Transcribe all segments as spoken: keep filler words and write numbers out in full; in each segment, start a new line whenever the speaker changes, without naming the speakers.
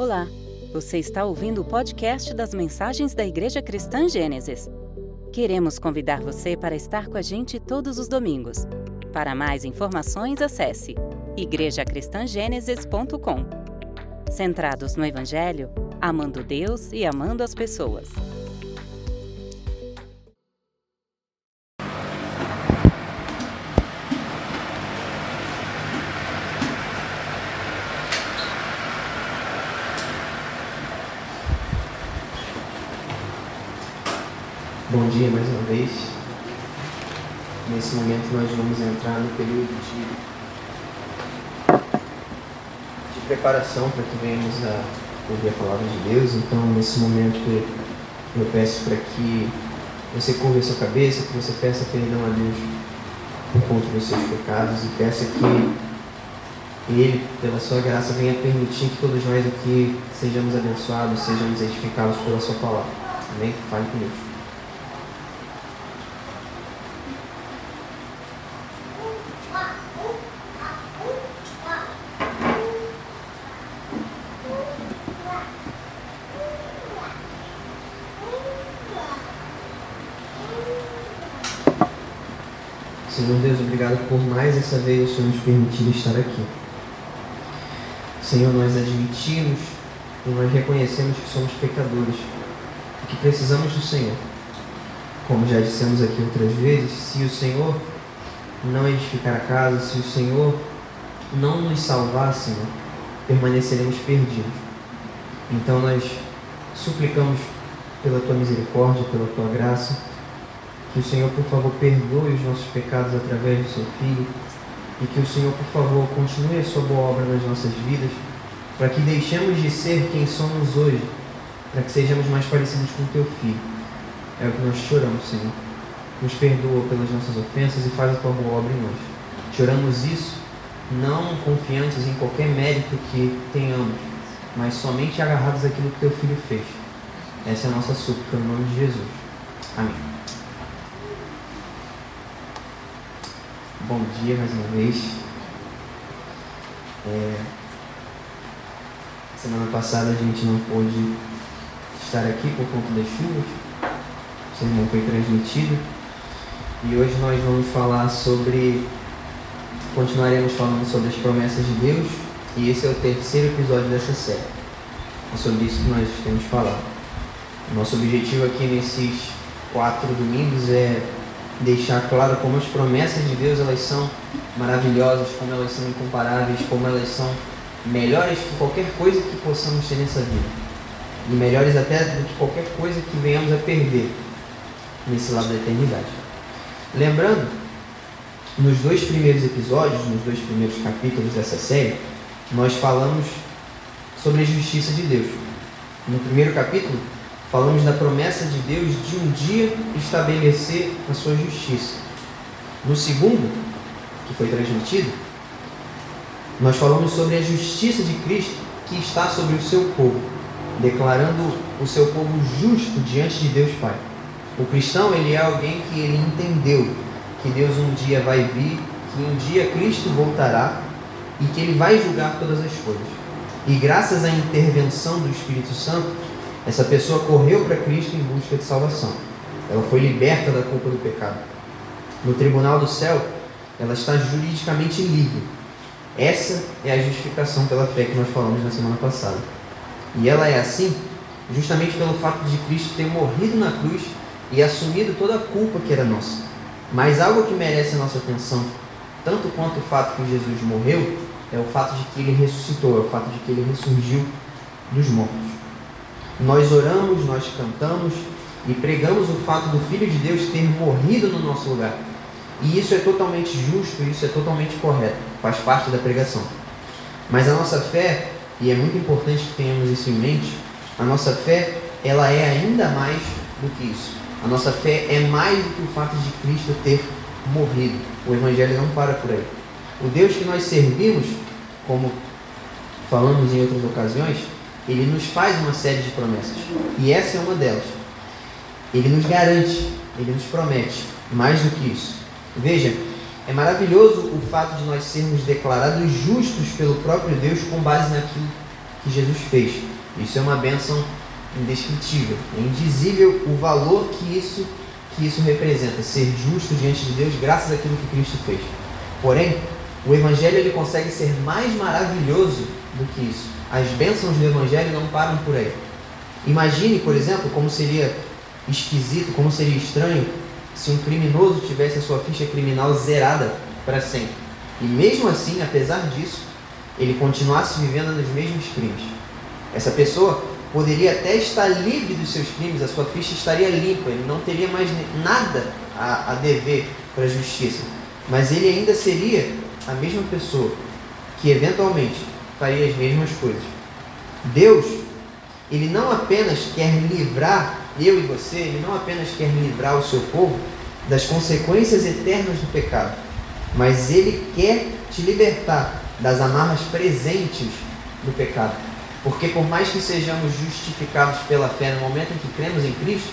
Olá, você está ouvindo o podcast das mensagens da Igreja Cristã Gênesis. Queremos convidar você para estar com a gente todos os domingos. Para mais informações, acesse igreja cristã gênesis ponto com. Centrados no Evangelho, amando Deus e amando as pessoas.
Bom dia mais uma vez. Nesse momento nós vamos entrar no período de, de preparação para que venhamos a ouvir a palavra de Deus. Então, nesse momento, eu peço para que você curva a sua cabeça, que você peça perdão a Deus por conta dos seus pecados e peça que Ele, pela sua graça, venha permitir que todos nós aqui sejamos abençoados, sejamos edificados pela sua palavra. Amém? Fale comigo. Senhor Deus, obrigado por mais essa vez o Senhor nos permitir estar aqui. Senhor, nós admitimos e nós reconhecemos que somos pecadores e que precisamos do Senhor. Como já dissemos aqui outras vezes, se o Senhor não edificar a casa, se o Senhor não nos salvar, Senhor, permaneceremos perdidos. Então nós suplicamos pela Tua misericórdia, pela Tua graça, que o Senhor, por favor, perdoe os nossos pecados através do Seu Filho e que o Senhor, por favor, continue a Sua boa obra nas nossas vidas para que deixemos de ser quem somos hoje, para que sejamos mais parecidos com o Teu Filho. É o que nós choramos, Senhor. Nos perdoa pelas nossas ofensas e faz a Tua boa obra em nós. Choramos isso não confiantes em qualquer mérito que tenhamos, mas somente agarrados àquilo que Teu Filho fez. Essa é a nossa súplica, no nome de Jesus. Amém. Bom dia mais uma vez. É... Semana passada a gente não pôde estar aqui por conta das chuvas. O sermão foi transmitido. E hoje nós vamos falar sobre... Continuaremos falando sobre as promessas de Deus. E esse é o terceiro episódio dessa série. É sobre isso que nós temos falado. O nosso objetivo aqui nesses quatro domingos é deixar claro como as promessas de Deus elas são maravilhosas, como elas são incomparáveis, como elas são melhores que qualquer coisa que possamos ter nessa vida. E melhores até do que qualquer coisa que venhamos a perder nesse lado da eternidade. Lembrando, nos dois primeiros episódios, nos dois primeiros capítulos dessa série, nós falamos sobre a justiça de Deus. No primeiro capítulo, falamos da promessa de Deus de um dia estabelecer a sua justiça. No segundo, que foi transmitido, nós falamos sobre a justiça de Cristo que está sobre o seu povo, declarando o seu povo justo diante de Deus Pai. O cristão, ele é alguém que ele entendeu que Deus um dia vai vir, que um dia Cristo voltará e que ele vai julgar todas as coisas. E graças à intervenção do Espírito Santo, essa pessoa correu para Cristo em busca de salvação. Ela foi liberta da culpa do pecado. No tribunal do céu, ela está juridicamente livre. Essa é a justificação pela fé que nós falamos na semana passada. E ela é assim justamente pelo fato de Cristo ter morrido na cruz e assumido toda a culpa que era nossa. Mas algo que merece a nossa atenção, tanto quanto o fato que Jesus morreu, é o fato de que Ele ressuscitou, é o fato de que Ele ressurgiu dos mortos. Nós oramos, nós cantamos e pregamos o fato do Filho de Deus ter morrido no nosso lugar. E isso é totalmente justo, isso é totalmente correto, faz parte da pregação. Mas a nossa fé, e é muito importante que tenhamos isso em mente, a nossa fé, ela é ainda mais do que isso. A nossa fé é mais do que o fato de Cristo ter morrido. O Evangelho não para por aí. O Deus que nós servimos, como falamos em outras ocasiões, Ele nos faz uma série de promessas. E essa é uma delas. Ele nos garante, Ele nos promete mais do que isso. Veja, é maravilhoso o fato de nós sermos declarados justos pelo próprio Deus com base naquilo que Jesus fez. Isso é uma bênção indescritível, é indizível o valor que isso, que isso representa, ser justo diante de Deus graças àquilo que Cristo fez. Porém, o Evangelho ele consegue ser mais maravilhoso do que isso. As bênçãos do Evangelho não param por aí. Imagine, por exemplo, como seria esquisito, como seria estranho se um criminoso tivesse a sua ficha criminal zerada para sempre. E mesmo assim, apesar disso, ele continuasse vivendo nos mesmos crimes. Essa pessoa poderia até estar livre dos seus crimes, a sua ficha estaria limpa, ele não teria mais nada a, a dever para a justiça. Mas ele ainda seria a mesma pessoa que eventualmente faria as mesmas coisas. Deus, ele não apenas quer livrar eu e você, ele não apenas quer livrar o seu povo das consequências eternas do pecado, mas ele quer te libertar das amarras presentes do pecado. Porque por mais que sejamos justificados pela fé no momento em que cremos em Cristo,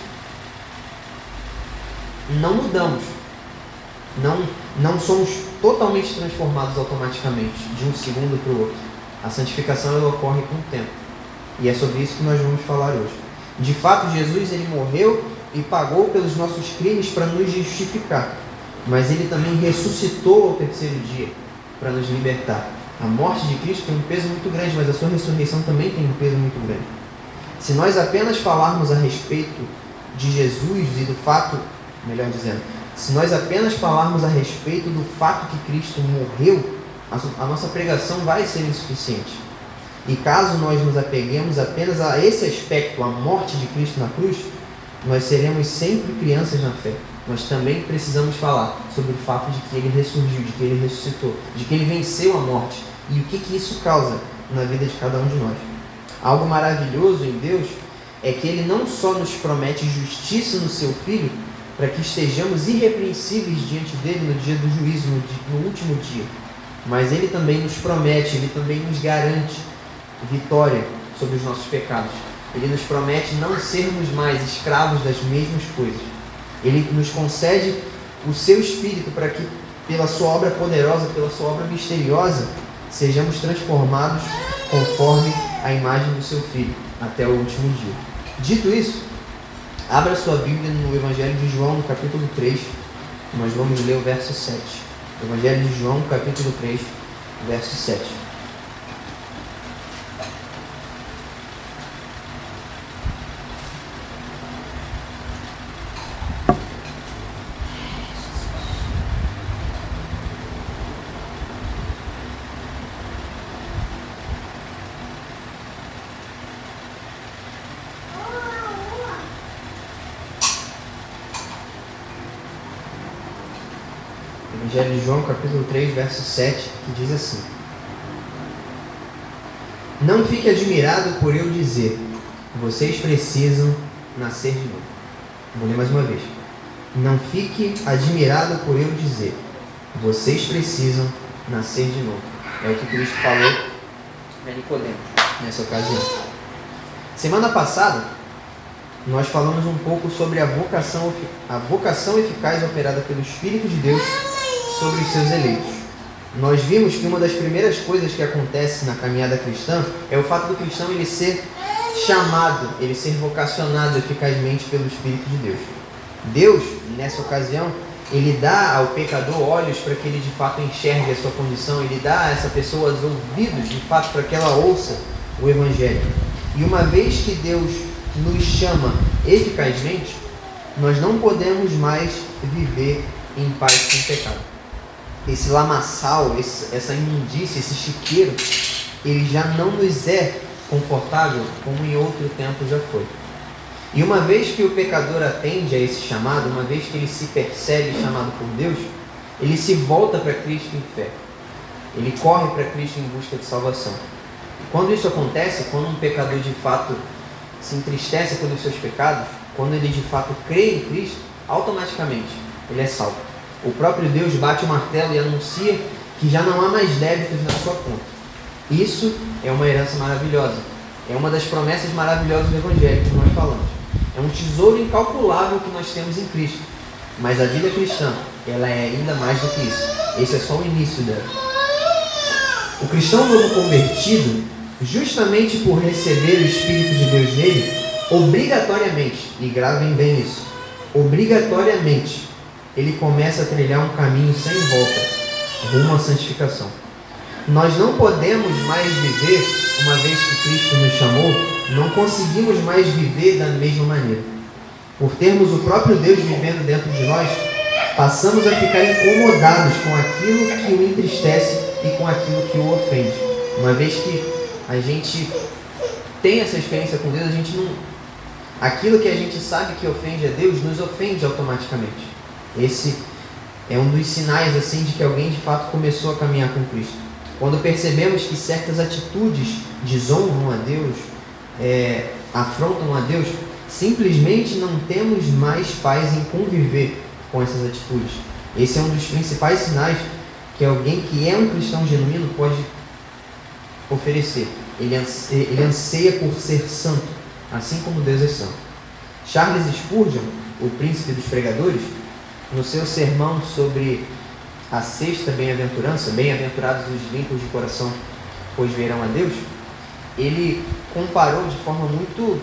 não mudamos, não, não somos totalmente transformados automaticamente, de um segundo para o outro. A santificação ela ocorre com o tempo. E é sobre isso que nós vamos falar hoje. De fato, Jesus ele morreu e pagou pelos nossos crimes para nos justificar. Mas ele também ressuscitou ao terceiro dia para nos libertar. A morte de Cristo tem um peso muito grande, mas a sua ressurreição também tem um peso muito grande. Se nós apenas falarmos a respeito de Jesus e do fato, melhor dizendo, se nós apenas falarmos a respeito do fato que Cristo morreu, a nossa pregação vai ser insuficiente. E caso nós nos apeguemos apenas a esse aspecto, a morte de Cristo na cruz, nós seremos sempre crianças na fé. Nós também precisamos falar sobre o fato de que ele ressurgiu, de que ele ressuscitou, de que ele venceu a morte e o que, que isso causa na vida de cada um de nós. Algo maravilhoso em Deus é que ele não só nos promete justiça no seu Filho, para que estejamos irrepreensíveis diante dele no dia do juízo, no, dia, no último dia, mas ele também nos promete, ele também nos garante vitória sobre os nossos pecados. Ele nos promete não sermos mais escravos das mesmas coisas. Ele nos concede o seu Espírito para que, pela sua obra poderosa, pela sua obra misteriosa, sejamos transformados conforme a imagem do seu Filho, até o último dia. Dito isso, abra sua Bíblia no Evangelho de João, no capítulo três, nós vamos ler o verso sete. Evangelho de João, capítulo três, verso sete. Evangelho de João, capítulo três, verso sete, que diz assim: Não fique admirado por eu dizer, vocês precisam nascer de novo. Vou ler mais uma vez. Não fique admirado por eu dizer, vocês precisam nascer de novo. É o que Cristo falou a Nicodemos nessa ocasião. Semana passada, nós falamos um pouco sobre a vocação, a vocação eficaz operada pelo Espírito de Deus sobre os seus eleitos. Nós vimos que uma das primeiras coisas que acontece na caminhada cristã é o fato do cristão ele ser chamado, ele ser vocacionado eficazmente pelo Espírito de Deus. Deus, nessa ocasião, ele dá ao pecador olhos para que ele de fato enxergue a sua condição, ele dá a essa pessoa os ouvidos de fato para que ela ouça o Evangelho. E uma vez que Deus nos chama eficazmente, nós não podemos mais viver em paz com o pecado. Esse lamaçal, esse, essa imundícia, esse chiqueiro, ele já não nos é confortável como em outro tempo já foi. E uma vez que o pecador atende a esse chamado, uma vez que ele se percebe chamado por Deus, ele se volta para Cristo em fé. Ele corre para Cristo em busca de salvação. Quando isso acontece, quando um pecador de fato se entristece pelos seus pecados, quando ele de fato crê em Cristo, automaticamente ele é salvo. O próprio Deus bate o martelo e anuncia que já não há mais débitos na sua conta. Isso é uma herança maravilhosa. É uma das promessas maravilhosas do Evangelho que nós falamos. É um tesouro incalculável que nós temos em Cristo. Mas a vida cristã, ela é ainda mais do que isso. Esse é só o início dela. O cristão novo convertido, justamente por receber o Espírito de Deus nele, obrigatoriamente, e gravem bem isso, obrigatoriamente, ele começa a trilhar um caminho sem volta, rumo à santificação. Nós não podemos mais viver, uma vez que Cristo nos chamou, não conseguimos mais viver da mesma maneira. Por termos o próprio Deus vivendo dentro de nós, passamos a ficar incomodados com aquilo que o entristece e com aquilo que o ofende. Uma vez que a gente tem essa experiência com Deus, a gente não... aquilo que a gente sabe que ofende a Deus, nos ofende automaticamente. Esse é um dos sinais assim de que alguém de fato começou a caminhar com Cristo. Quando percebemos que certas atitudes desonram a Deus, é, afrontam a Deus, simplesmente não temos mais paz em conviver com essas atitudes. Esse é um dos principais sinais que alguém que é um cristão genuíno pode oferecer. Ele anseia, ele anseia por ser santo, assim como Deus é santo. Charles Spurgeon, o príncipe dos pregadores, no seu sermão sobre a sexta bem-aventurança, bem-aventurados os limpos de coração, pois verão a Deus, ele comparou de forma muito,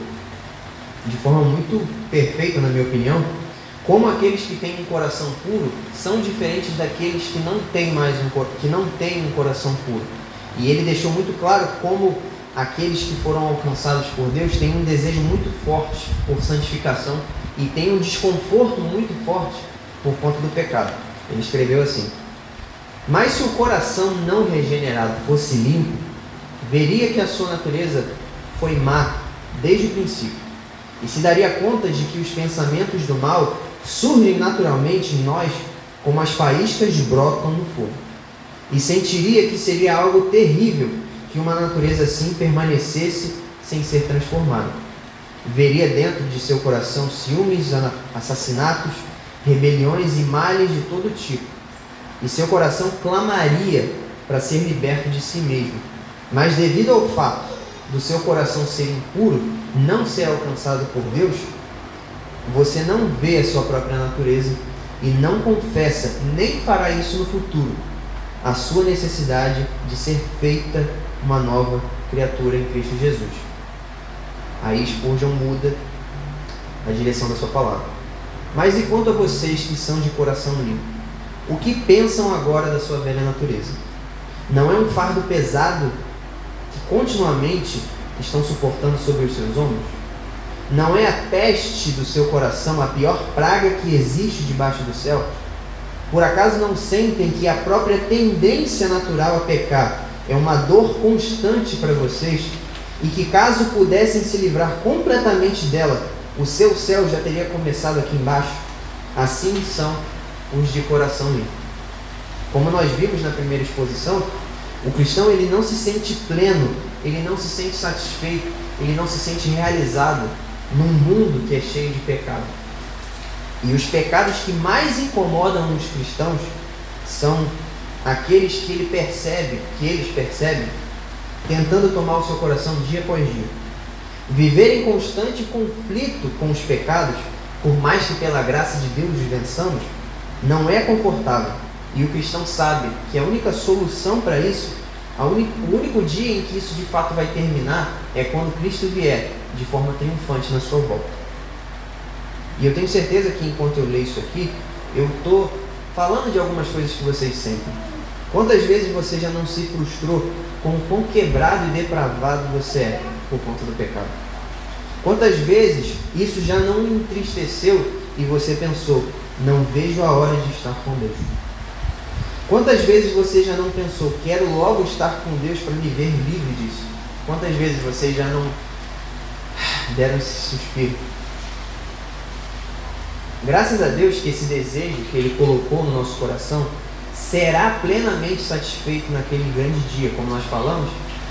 de forma muito perfeita, na minha opinião, como aqueles que têm um coração puro são diferentes daqueles que não têm mais um, que não têm um coração puro. E ele deixou muito claro como aqueles que foram alcançados por Deus têm um desejo muito forte por santificação e têm um desconforto muito forte por conta do pecado. Ele escreveu assim: mas se o coração não regenerado fosse limpo, veria que a sua natureza foi má desde o princípio, e se daria conta de que os pensamentos do mal surgem naturalmente em nós como as faíscas brotam no fogo, e sentiria que seria algo terrível que uma natureza assim permanecesse sem ser transformada. Veria dentro de seu coração ciúmes, assassinatos, rebeliões e males de todo tipo, e seu coração clamaria para ser liberto de si mesmo. Mas devido ao fato do seu coração ser impuro, não ser alcançado por Deus, você não vê a sua própria natureza e não confessa, nem fará isso no futuro, a sua necessidade de ser feita uma nova criatura em Cristo Jesus. Aí Spurgeon muda a direção da sua palavra. Mas e quanto a vocês que são de coração limpo? O que pensam agora da sua velha natureza? Não é um fardo pesado que continuamente estão suportando sobre os seus ombros? Não é a peste do seu coração a pior praga que existe debaixo do céu? Por acaso não sentem que a própria tendência natural a pecar é uma dor constante para vocês e que, caso pudessem se livrar completamente dela, o seu céu já teria começado aqui embaixo? Assim são os de coração limpo. Como nós vimos na primeira exposição, o cristão ele não se sente pleno, ele não se sente satisfeito, ele não se sente realizado num mundo que é cheio de pecado. E os pecados que mais incomodam os cristãos são aqueles que ele percebe, que eles percebem, tentando tomar o seu coração dia após dia. Viver em constante conflito com os pecados, por mais que pela graça de Deus os vençamos, não é confortável. E o cristão sabe que a única solução para isso, a único, o único dia em que isso de fato vai terminar, é quando Cristo vier de forma triunfante na sua volta. E eu tenho certeza que enquanto eu leio isso aqui, eu estou falando de algumas coisas que vocês sentem. Quantas vezes você já não se frustrou com o quão quebrado e depravado você é por conta do pecado? Quantas vezes isso já não lhe entristeceu e você pensou, não vejo a hora de estar com Deus? Quantas vezes você já não pensou, quero logo estar com Deus para me ver livre disso? Quantas vezes você já não deram esse suspiro? Graças a Deus que esse desejo que Ele colocou no nosso coração será plenamente satisfeito naquele grande dia, como nós falamos,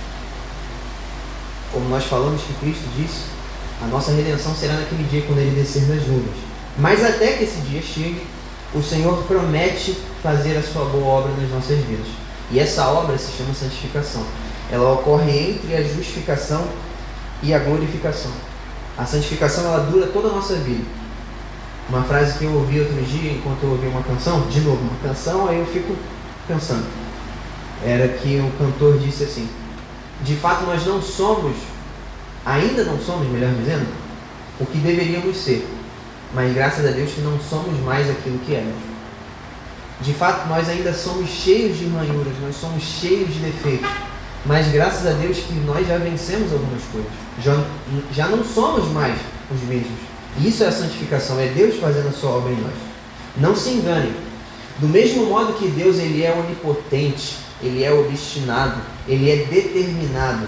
como nós falamos que Cristo disse, a nossa redenção será naquele dia quando Ele descer das nuvens. Mas até que esse dia chegue, o Senhor promete fazer a sua boa obra nas nossas vidas. E essa obra se chama santificação. Ela ocorre entre a justificação e a glorificação. A santificação ela dura toda a nossa vida. Uma frase que eu ouvi outro dia, enquanto eu ouvi uma canção, de novo, uma canção, aí eu fico pensando. Era que o cantor disse assim, De fato, nós não somos, ainda não somos, melhor dizendo, o que deveríamos ser. Mas graças a Deus que não somos mais aquilo que éramos. De fato, nós ainda somos cheios de ranhuras, nós somos cheios de defeitos. Mas graças a Deus que nós já vencemos algumas coisas. Já, já não somos mais os mesmos. E isso é a santificação, é Deus fazendo a sua obra em nós. Não se engane. Do mesmo modo que Deus ele é onipotente, ele é obstinado, ele é determinado,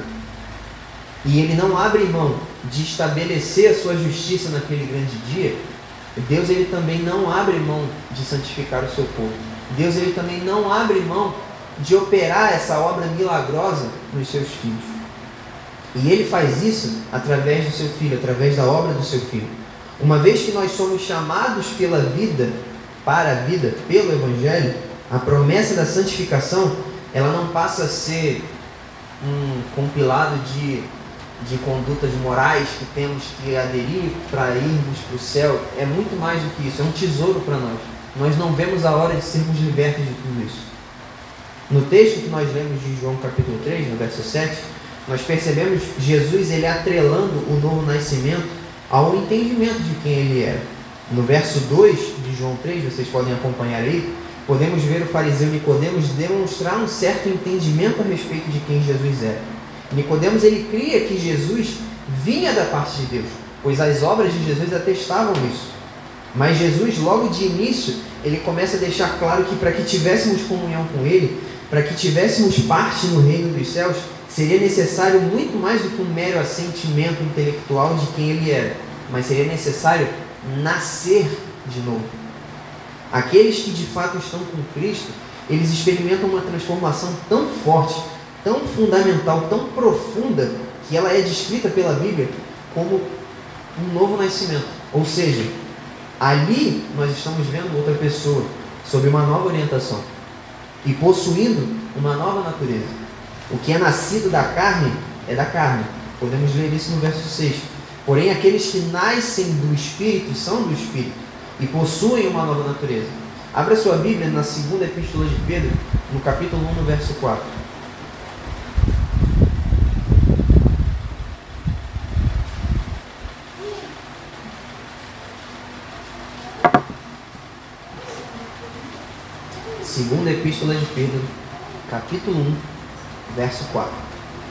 e ele não abre mão de estabelecer a sua justiça naquele grande dia, Deus ele também não abre mão de santificar o seu povo. Deus ele também não abre mão de operar essa obra milagrosa nos seus filhos. E ele faz isso através do seu Filho, através da obra do seu Filho. Uma vez que nós somos chamados pela vida, para a vida, pelo Evangelho, a promessa da santificação, ela não passa a ser um compilado de, de condutas morais que temos que aderir para irmos para o céu. É muito mais do que isso, é um tesouro para nós. Nós não vemos a hora de sermos libertos de tudo isso. No texto que nós lemos de João capítulo três, no verso sete, nós percebemos Jesus ele atrelando o novo nascimento ao entendimento de quem ele era. No verso dois de João três, vocês podem acompanhar aí, podemos ver o fariseu Nicodemos demonstrar um certo entendimento a respeito de quem Jesus era. Nicodemos ele cria que Jesus vinha da parte de Deus, pois as obras de Jesus atestavam isso. Mas Jesus, logo de início, ele começa a deixar claro que para que tivéssemos comunhão com ele, para que tivéssemos parte no reino dos céus, seria necessário muito mais do que um mero assentimento intelectual de quem ele era, mas seria necessário nascer de novo. Aqueles que de fato estão com Cristo, eles experimentam uma transformação tão forte, tão fundamental, tão profunda, que ela é descrita pela Bíblia como um novo nascimento. Ou seja, ali nós estamos vendo outra pessoa, sob uma nova orientação e possuindo uma nova natureza. O que é nascido da carne é da carne. Podemos ler isso no verso seis. Porém, aqueles que nascem do Espírito são do Espírito e possuem uma nova natureza. Abra sua Bíblia na segunda epístola de Pedro, no capítulo um, no verso quatro. Segunda epístola de Pedro, capítulo um, verso quatro.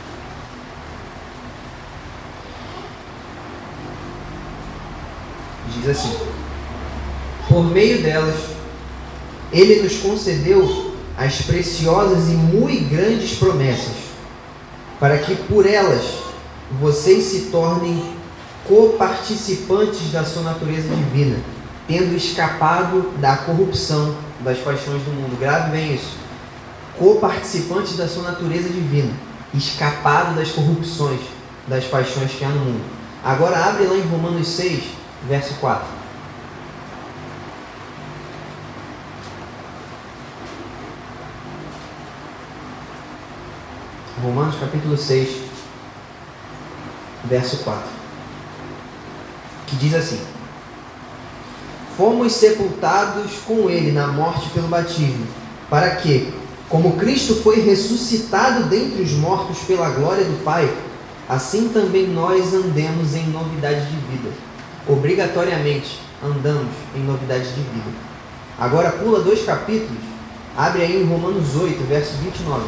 Diz assim: por meio delas, ele nos concedeu as preciosas e muito grandes promessas, para que por elas vocês se tornem coparticipantes da sua natureza divina, tendo escapado da corrupção das paixões do mundo. Grave bem isso. Coparticipantes da sua natureza divina, escapado das corrupções das paixões que há no mundo. Agora abre lá em Romanos seis, verso quatro. Romanos capítulo seis, verso quatro. Que diz assim: fomos sepultados com ele na morte pelo batismo, para que, como Cristo foi ressuscitado dentre os mortos pela glória do Pai, assim também nós andemos em novidade de vida. Obrigatoriamente andamos em novidade de vida. Agora pula dois capítulos, abre aí em Romanos oito, verso vinte e nove.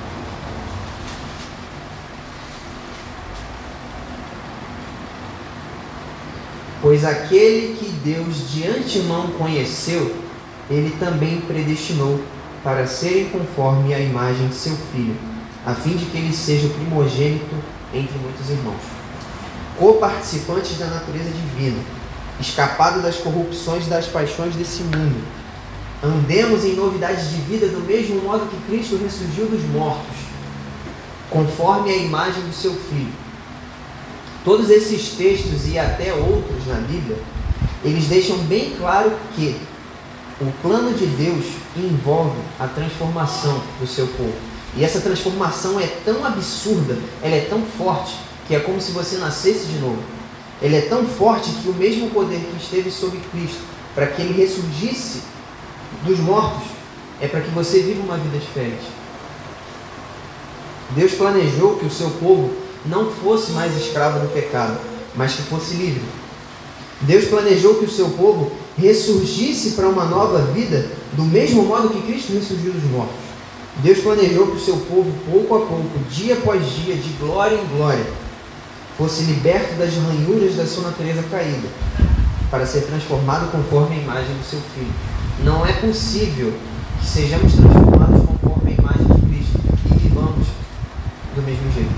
Pois aquele que Deus de antemão conheceu, ele também predestinou para serem conforme a imagem de seu Filho, a fim de que ele seja o primogênito entre muitos irmãos. Coparticipantes da natureza divina, escapado das corrupções e das paixões desse mundo. Andemos em novidade de vida do mesmo modo que Cristo ressurgiu dos mortos, conforme a imagem do seu Filho. Todos esses textos e até outros na Bíblia, eles deixam bem claro que o plano de Deus envolve a transformação do seu povo. E essa transformação é tão absurda, ela é tão forte, que é como se você nascesse de novo. Ele é tão forte que o mesmo poder que esteve sobre Cristo, para que ele ressurgisse dos mortos, é para que você viva uma vida diferente. Deus planejou que o seu povo não fosse mais escravo do pecado, mas que fosse livre. Deus planejou que o seu povo ressurgisse para uma nova vida, do mesmo modo que Cristo ressurgiu dos mortos. Deus planejou que o seu povo, pouco a pouco, dia após dia, de glória em glória, fosse liberto das ranhuras da sua natureza caída, para ser transformado conforme a imagem do seu Filho. Não é possível que sejamos transformados conforme a imagem de Cristo e vivamos do mesmo jeito.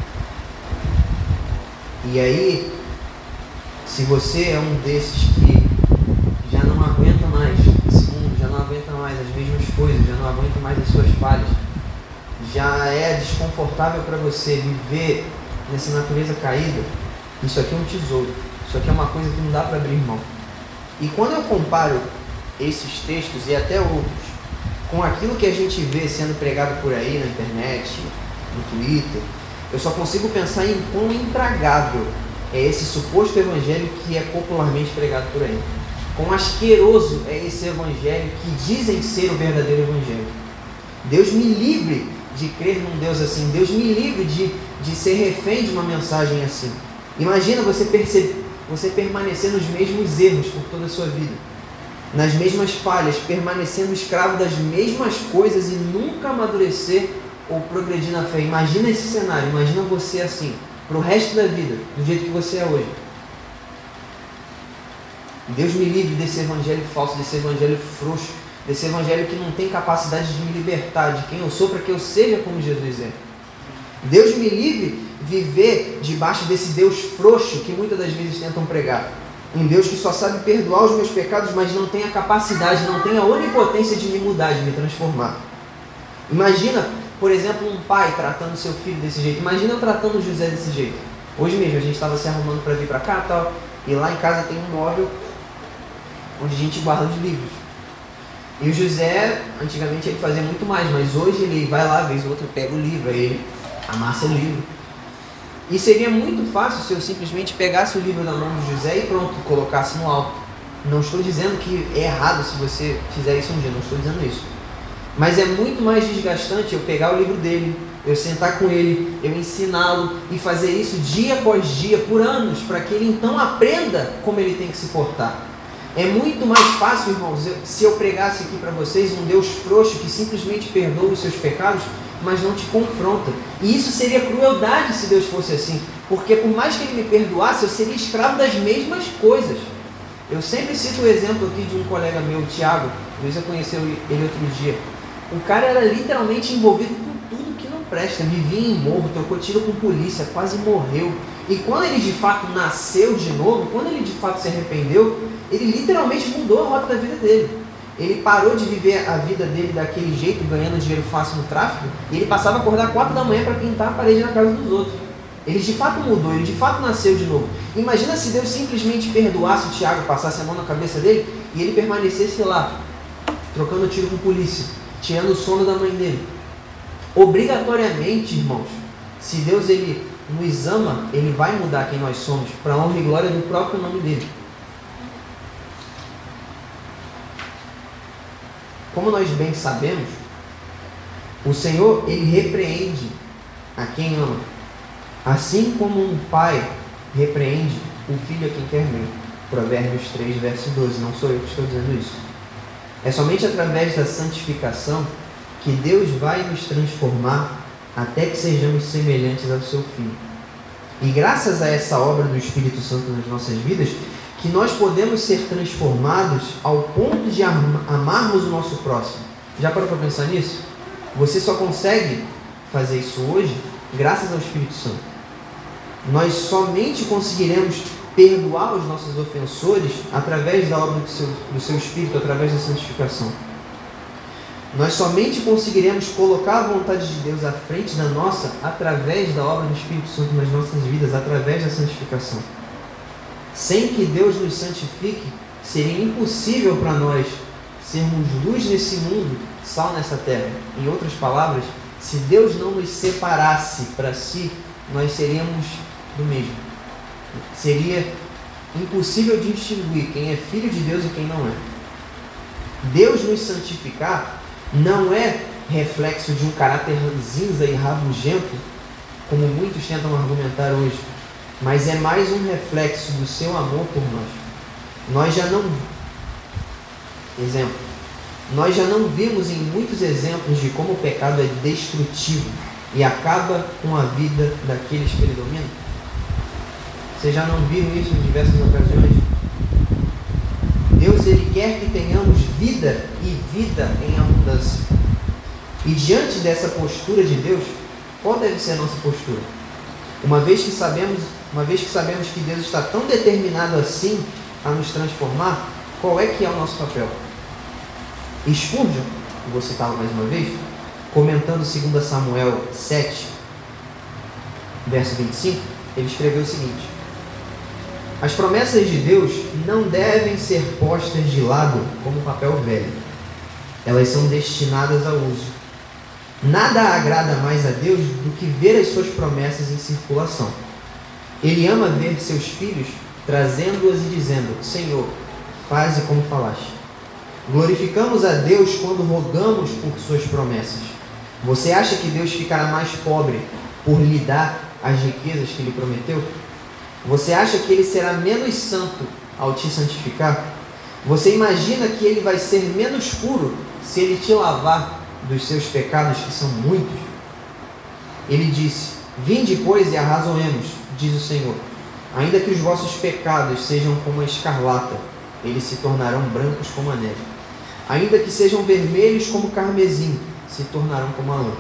E aí, se você é um desses que já não aguenta mais esse mundo, já não aguenta mais as mesmas coisas, já não aguenta mais as suas falhas, já é desconfortável para você viver nessa natureza caída, isso aqui é um tesouro, isso aqui é uma coisa que não dá para abrir mão. E quando eu comparo esses textos e até outros com aquilo que a gente vê sendo pregado por aí na internet, no Twitter, eu só consigo pensar em quão intragável é esse suposto evangelho que é popularmente pregado por aí. Quão asqueroso é esse evangelho que dizem ser o verdadeiro evangelho. Deus me livre de crer num Deus assim. Deus me livre de, de ser refém de uma mensagem assim. Imagina você, perceber, você permanecer nos mesmos erros por toda a sua vida, nas mesmas falhas, permanecendo escravo das mesmas coisas e nunca amadurecer ou progredir na fé. Imagina esse cenário, imagina você assim, para o resto da vida, do jeito que você é hoje. Deus me livre desse evangelho falso, desse evangelho frouxo, desse evangelho que não tem capacidade de me libertar de quem eu sou para que eu seja como Jesus é. Deus me livre viver debaixo desse Deus frouxo que muitas das vezes tentam pregar. Um Deus que só sabe perdoar os meus pecados, mas não tem a capacidade, não tem a onipotência de me mudar, de me transformar. Imagina, por exemplo, um pai tratando seu filho desse jeito. Imagina eu tratando José desse jeito. Hoje mesmo a gente estava se arrumando para vir para cá, tal, e lá em casa tem um móvel onde a gente guarda os livros. E o José, antigamente ele fazia muito mais, mas hoje ele vai lá, vez ou outra, pega o livro, aí ele amassa o livro. E seria muito fácil se eu simplesmente pegasse o livro na mão do José e pronto, colocasse no alto. Não estou dizendo que é errado se você fizer isso um dia, não estou dizendo isso. Mas é muito mais desgastante eu pegar o livro dele, eu sentar com ele, eu ensiná-lo e fazer isso dia após dia, por anos, para que ele então aprenda como ele tem que se portar. É muito mais fácil, irmãos, se eu pregasse aqui para vocês um Deus frouxo que simplesmente perdoa os seus pecados, mas não te confronta. E isso seria crueldade se Deus fosse assim, porque por mais que ele me perdoasse, eu seria escravo das mesmas coisas. Eu sempre cito o exemplo aqui de um colega meu, o Thiago, você conheceu ele outro dia. O cara era literalmente envolvido com tudo que não presta, vivia em morro, trocou tiro com polícia, quase morreu. E quando ele de fato nasceu de novo, quando ele de fato se arrependeu, ele literalmente mudou a rota da vida dele. Ele parou de viver a vida dele daquele jeito, ganhando dinheiro fácil no tráfico, e ele passava a acordar quatro da manhã para pintar a parede na casa dos outros. Ele de fato mudou, ele de fato nasceu de novo. Imagina se Deus simplesmente perdoasse o Thiago, passasse a mão na cabeça dele, e ele permanecesse lá, trocando tiro com polícia, tirando o sono da mãe dele. Obrigatoriamente, irmãos, se Deus ele nos ama, ele vai mudar quem nós somos, para a honra e glória do próprio nome dele. Como nós bem sabemos, o Senhor, ele repreende a quem ama, assim como um pai repreende o filho a quem quer bem. Provérbios três, verso doze, não sou eu que estou dizendo isso. É somente através da santificação que Deus vai nos transformar até que sejamos semelhantes ao seu Filho. E graças a essa obra do Espírito Santo nas nossas vidas, que nós podemos ser transformados ao ponto de amarmos o nosso próximo. Já parou para pensar nisso? Você só consegue fazer isso hoje graças ao Espírito Santo. Nós somente conseguiremos perdoar os nossos ofensores através da obra do seu, do seu Espírito, através da santificação. Nós somente conseguiremos colocar a vontade de Deus à frente da nossa através da obra do Espírito Santo nas nossas vidas, através da santificação. Sem que Deus nos santifique, seria impossível para nós sermos luz nesse mundo, sal nessa terra. Em outras palavras, se Deus não nos separasse para si, nós seríamos do mesmo. Seria impossível distinguir quem é filho de Deus e quem não é. Deus nos santificar não é reflexo de um caráter cinza e rabugento, como muitos tentam argumentar hoje, mas é mais um reflexo do seu amor por nós. Nós já não... Exemplo. Nós já não vimos em muitos exemplos de como o pecado é destrutivo e acaba com a vida daqueles que ele domina? Vocês já não viram isso em diversas ocasiões? Deus, ele quer que tenhamos vida e vida em abundância. E diante dessa postura de Deus, qual deve ser a nossa postura? Uma vez que sabemos, uma vez que sabemos que Deus está tão determinado assim a nos transformar, qual é que é o nosso papel? Spurgeon, vou citá-lo mais uma vez, comentando segundo Samuel sete, verso vinte e cinco, ele escreveu o seguinte: as promessas de Deus não devem ser postas de lado como papel velho. Elas são destinadas ao uso. Nada agrada mais a Deus do que ver as suas promessas em circulação. Ele ama ver seus filhos trazendo-as e dizendo: Senhor, faze como falaste. Glorificamos a Deus quando rogamos por suas promessas. Você acha que Deus ficará mais pobre por lhe dar as riquezas que lhe prometeu? Você acha que ele será menos santo ao te santificar? Você imagina que ele vai ser menos puro se ele te lavar dos seus pecados, que são muitos? Ele disse: vinde, pois, e arrazoemos, diz o Senhor. Ainda que os vossos pecados sejam como a escarlata, eles se tornarão brancos como a neve. Ainda que sejam vermelhos como o carmesim, se tornarão como a lã.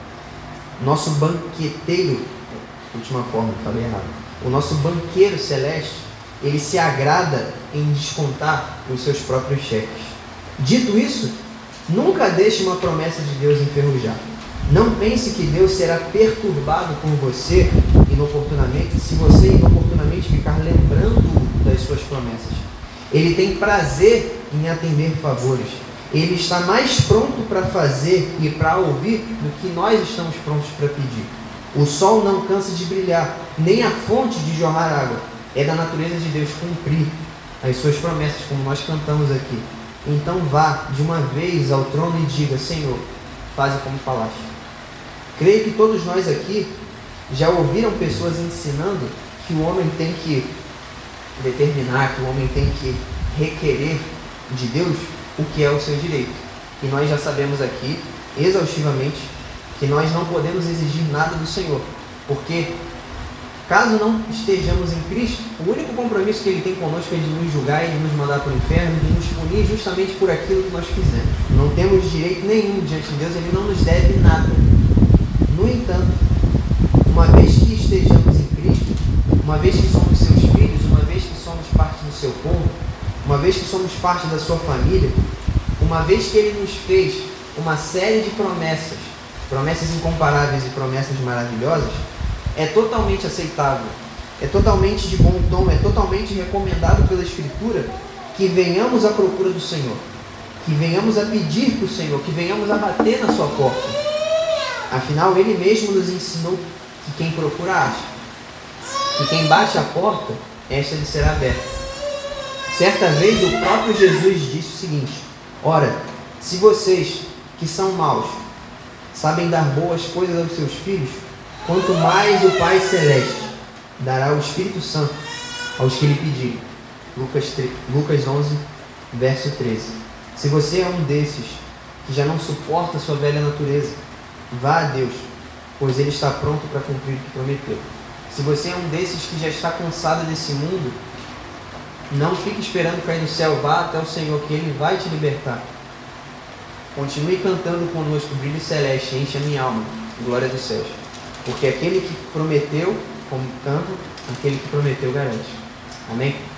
Nosso banqueteiro, última forma, falei errado. O nosso banqueiro celeste, ele se agrada em descontar os seus próprios cheques. Dito isso, nunca deixe uma promessa de Deus enferrujar. Não pense que Deus será perturbado por você inoportunamente, se você inoportunamente ficar lembrando das suas promessas. Ele tem prazer em atender favores. Ele está mais pronto para fazer e para ouvir do que nós estamos prontos para pedir. O sol não cansa de brilhar, nem a fonte de jorrar água. É da natureza de Deus cumprir as suas promessas, como nós cantamos aqui. Então vá de uma vez ao trono e diga: Senhor, faze como falaste. Creio que todos nós aqui já ouviram pessoas ensinando que o homem tem que determinar, que o homem tem que requerer de Deus o que é o seu direito. E nós já sabemos aqui, exaustivamente, que nós não podemos exigir nada do Senhor, porque caso não estejamos em Cristo, o único compromisso que Ele tem conosco é de nos julgar e de nos mandar para o inferno, de nos punir justamente por aquilo que nós fizemos. Não temos direito nenhum diante de Deus, Ele não nos deve nada. No entanto, uma vez que estejamos em Cristo, uma vez que somos seus filhos, uma vez que somos parte do seu povo, uma vez que somos parte da sua família, uma vez que Ele nos fez uma série de promessas, promessas incomparáveis e promessas maravilhosas, é totalmente aceitável, é totalmente de bom tom, é totalmente recomendado pela Escritura que venhamos à procura do Senhor, que venhamos a pedir para o Senhor, que venhamos a bater na sua porta. Afinal, Ele mesmo nos ensinou que quem procura acha, que quem bate a porta, esta lhe será aberta. Certa vez o próprio Jesus disse o seguinte: ora, se vocês que são maus sabem dar boas coisas aos seus filhos, quanto mais o Pai Celeste dará o Espírito Santo aos que lhe pedirem. Lucas, Lucas onze, verso treze. Se você é um desses que já não suporta a sua velha natureza, vá a Deus, pois Ele está pronto para cumprir o que prometeu. Se você é um desses que já está cansado desse mundo, não fique esperando cair do céu, vá até o Senhor, que Ele vai te libertar. Continue cantando conosco, brilho celeste, enche a minha alma, glória dos céus. Porque aquele que prometeu, como canto, aquele que prometeu garante. Amém?